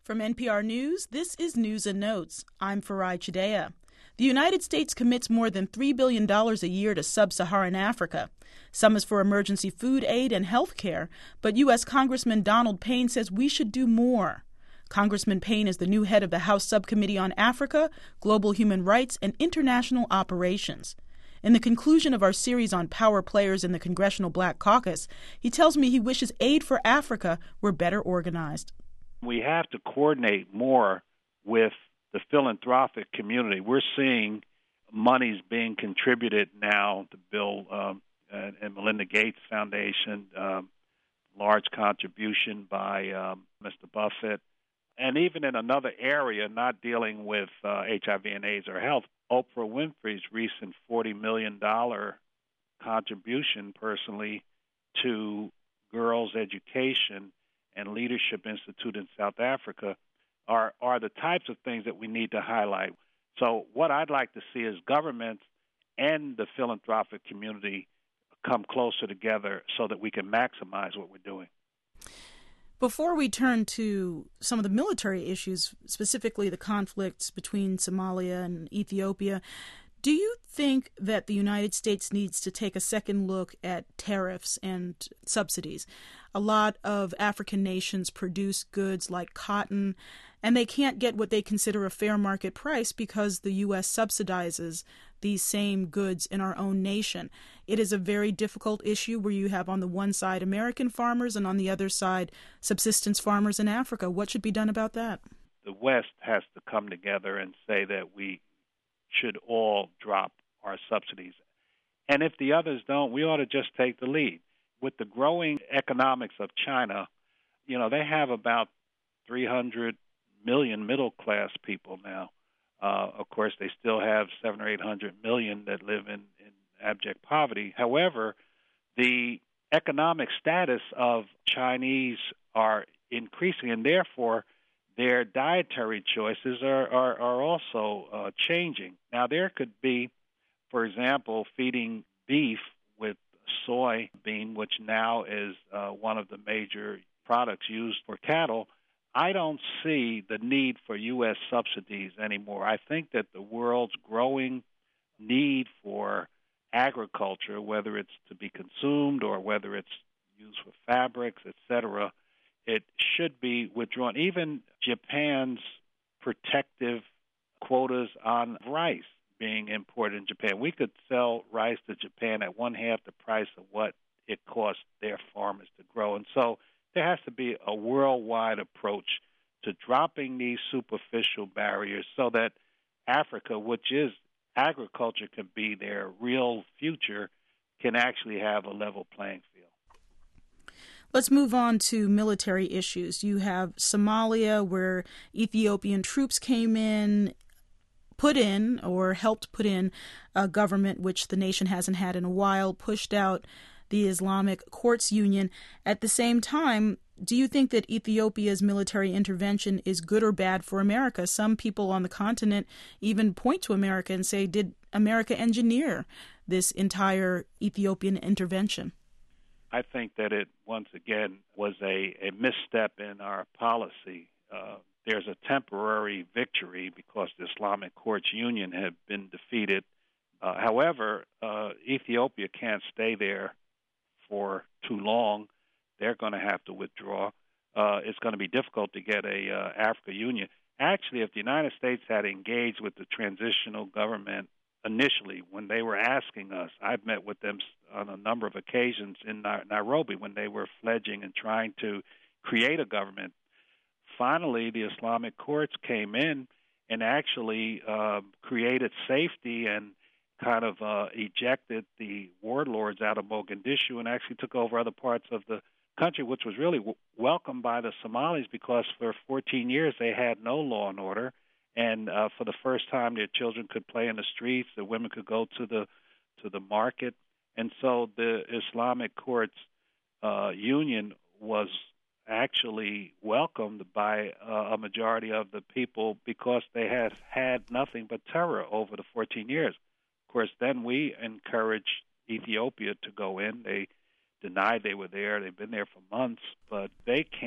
From NPR News, this is News and Notes. I'm Farai Chideya. The United States commits more than $3 billion a year to sub-Saharan Africa. Some is for emergency food aid and health care, but U.S. Congressman Donald Payne says we should do more. Congressman Payne is the new head of the House Subcommittee on Africa, Global Human Rights, and International Operations. In the conclusion of our series on power players in the Congressional Black Caucus, he tells me he wishes aid for Africa were better organized. We have to coordinate more with the philanthropic community. We're seeing monies being contributed now to Bill and Melinda Gates Foundation, large contribution by Mr. Buffett. And even in another area, not dealing with HIV and AIDS or health, Oprah Winfrey's recent $40 million contribution personally to girls' education and Leadership Institute in South Africa are the types of things that we need to highlight. So what I'd like to see is governments and the philanthropic community come closer together so that we can maximize what we're doing. Before we turn to some of the military issues, specifically the conflicts between Somalia and Ethiopia, do you think that the United States needs to take a second look at tariffs and subsidies? A lot of African nations produce goods like cotton, and they can't get what they consider a fair market price because the U.S. subsidizes these same goods in our own nation. It is a very difficult issue where you have on the one side American farmers and on the other side subsistence farmers in Africa. What should be done about that? The West has to come together and say that we should all drop our subsidies. And if the others don't, we ought to just take the lead. With the growing economics of China, they have about 300 million middle-class people now. Of course, they still have 700 or 800 million that live in abject poverty. However, the economic status of Chinese are increasing, and therefore their dietary choices are also changing. Now, there could be, for example, feeding beef with soybean, which now is one of the major products used for cattle. I don't see the need for U.S. subsidies anymore. I think that the world's growing need for agriculture, whether it's to be consumed or whether it's used for fabrics, etc., it should be withdrawn. Even Japan's protective quotas on rice being imported in Japan. We could sell rice to Japan at one-half the price of what it costs their farmers to grow. And so there has to be a worldwide approach to dropping these superficial barriers so that Africa, which is agriculture can be their real future, can actually have a level playing field. Let's move on to military issues. You have Somalia, where Ethiopian troops came in, helped put in a government which the nation hasn't had in a while, pushed out the Islamic Courts Union. At the same time, do you think that Ethiopia's military intervention is good or bad for America? Some people on the continent even point to America and say, did America engineer this entire Ethiopian intervention? I think that it, once again, was a misstep in our policy. There's a temporary victory because the Islamic Courts Union had been defeated. However, Ethiopia can't stay there for too long. They're going to have to withdraw. It's going to be difficult to get a Africa Union. Actually, if the United States had engaged with the transitional government initially, when they were asking us, I've met with them on a number of occasions in Nairobi when they were fledging and trying to create a government. Finally, the Islamic courts came in and actually created safety and kind of ejected the warlords out of Mogadishu and actually took over other parts of the country, which was really welcomed by the Somalis because for 14 years they had no law and order. And for the first time, their children could play in the streets, the women could go to the market. And so the Islamic Courts Union was actually welcomed by a majority of the people because they had had nothing but terror over the 14 years. Of course, then we encouraged Ethiopia to go in. They denied they were there. They've been there for months, but they can't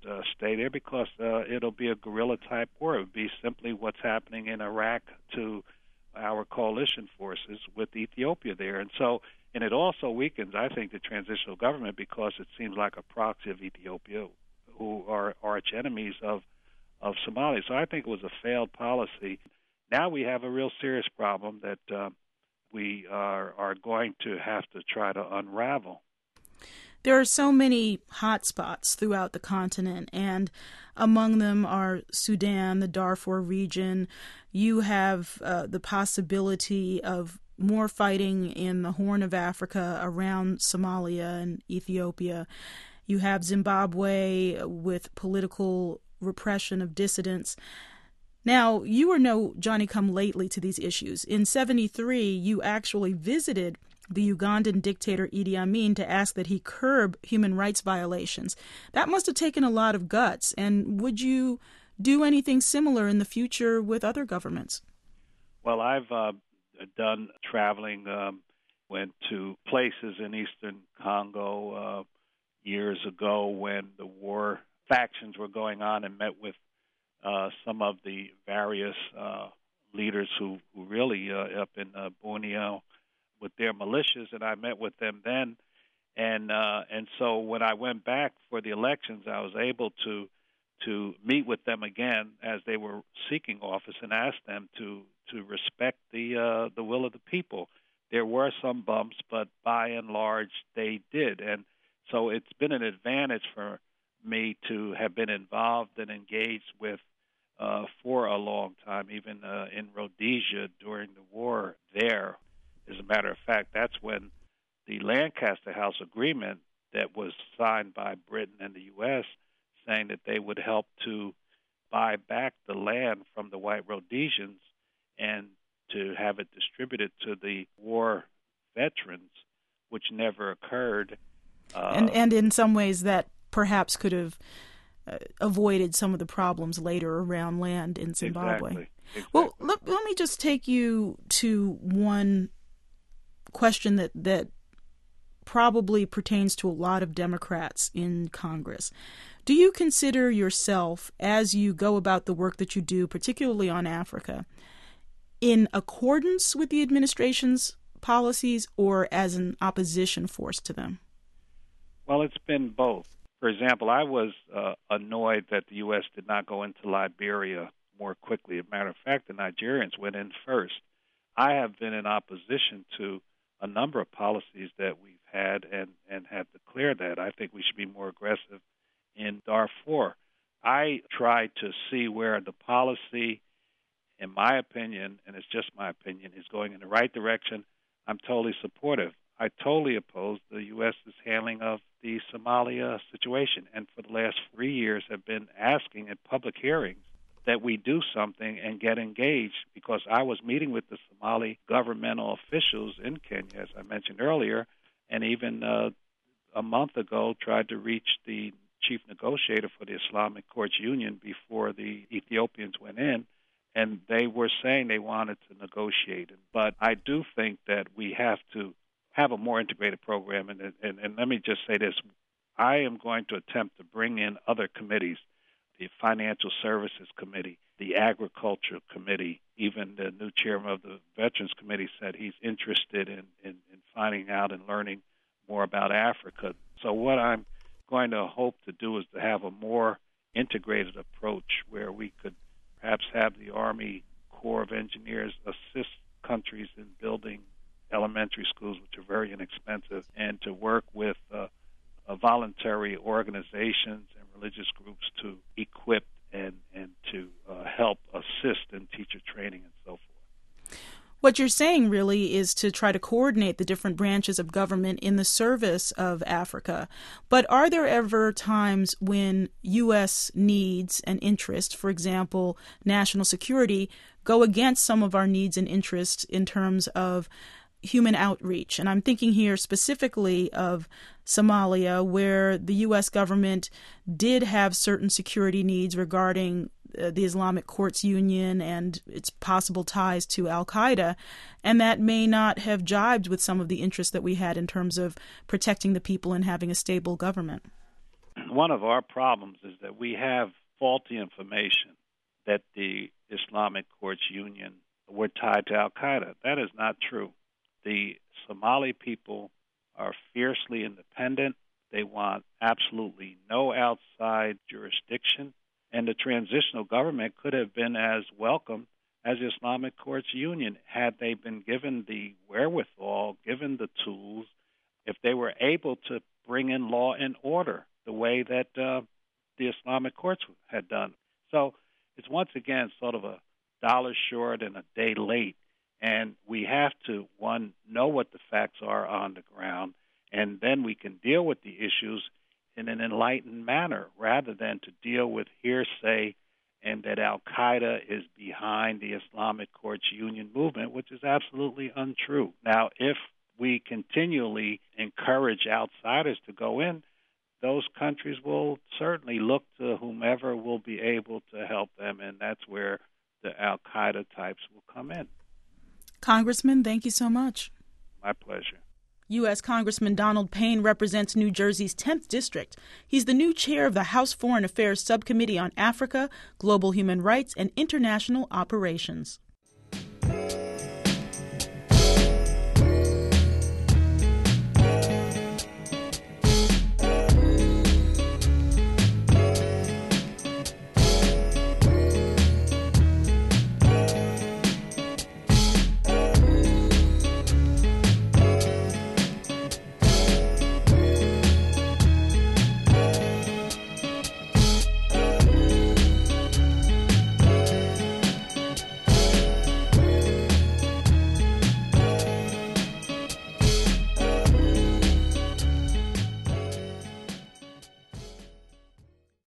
stay there because it'll be a guerrilla-type war. It would be simply what's happening in Iraq to our coalition forces with Ethiopia there. And it also weakens, I think, the transitional government because it seems like a proxy of Ethiopia, who are arch enemies of Somalia. So I think it was a failed policy. Now we have a real serious problem that we are going to have to try to unravel. There are so many hot spots throughout the continent, and among them are Sudan, the Darfur region. You have the possibility of more fighting in the Horn of Africa around Somalia and Ethiopia. You have Zimbabwe with political repression of dissidents. Now, you are no Johnny-come-lately to these issues. In 1973, you actually visited the Ugandan dictator Idi Amin to ask that he curb human rights violations. That must have taken a lot of guts. And would you do anything similar in the future with other governments? Well, I've done traveling, went to places in eastern Congo years ago when the war factions were going on and met with some of the various leaders who really up in Borneo with their militias, and I met with them then. And so when I went back for the elections, I was able to meet with them again as they were seeking office and ask them to respect the will of the people. There were some bumps, but by and large they did. And so it's been an advantage for me to have been involved and engaged with for a long time, even in Rhodesia during the war there. As a matter of fact, that's when the Lancaster House Agreement that was signed by Britain and the U.S., saying that they would help to buy back the land from the white Rhodesians and to have it distributed to the war veterans, which never occurred. And in some ways that perhaps could have avoided some of the problems later around land in Zimbabwe. Exactly. Well, let me just take you to one question that probably pertains to a lot of Democrats in Congress. Do you consider yourself, as you go about the work that you do, particularly on Africa, in accordance with the administration's policies or as an opposition force to them? Well, it's been both. For example, I was annoyed that the U.S. did not go into Liberia more quickly. As a matter of fact, the Nigerians went in first. I have been in opposition to a number of policies that we've had and have declared that. I think we should be more aggressive in Darfur. I try to see where the policy, in my opinion, and it's just my opinion, is going in the right direction. I'm totally supportive. I totally oppose the U.S.'s handling of the Somalia situation, and for the last 3 years have been asking at public hearings that we do something and get engaged, because I was meeting with the Somali governmental officials in Kenya, as I mentioned earlier, and even a month ago tried to reach the chief negotiator for the Islamic Courts Union before the Ethiopians went in, and they were saying they wanted to negotiate. But I do think that we have to have a more integrated program, and let me just say this. I am going to attempt to bring in other committees, the Financial Services Committee, the Agriculture Committee, even the new chairman of the Veterans Committee said he's interested in finding out and learning more about Africa. So what I'm going to hope to do is to have a more integrated approach where we could perhaps have the Army Corps of Engineers assist countries in building elementary schools, which are very inexpensive, and to work with voluntary organizations and religious groups to equip and to help assist in teacher training and so forth. What you're saying really is to try to coordinate the different branches of government in the service of Africa. But are there ever times when U.S. needs and interests, for example, national security, go against some of our needs and interests in terms of human outreach? And I'm thinking here specifically of Somalia, where the U.S. government did have certain security needs regarding the Islamic Courts Union and its possible ties to al-Qaeda, and that may not have jibed with some of the interests that we had in terms of protecting the people and having a stable government. one of our problems is that we have faulty information that the Islamic Courts Union were tied to al-Qaeda. That is not true. The Somali people are fiercely independent. They want absolutely no outside jurisdiction. And the transitional government could have been as welcome as the Islamic Courts Union had they been given the wherewithal, given the tools, if they were able to bring in law and order the way that the Islamic courts had done. So it's once again sort of a dollar short and a day late. And we have to, one, know what the facts are on the ground, and then we can deal with the issues in an enlightened manner rather than to deal with hearsay and that al-Qaeda is behind the Islamic Courts Union movement, which is absolutely untrue. Now, if we continually encourage outsiders to go in, those countries will certainly look to whomever will be able to help them, and that's where the al-Qaeda types will come in. Congressman, thank you so much. My pleasure. U.S. Congressman Donald Payne represents New Jersey's 10th District. He's the new chair of the House Foreign Affairs Subcommittee on Africa, Global Human Rights, and International Operations.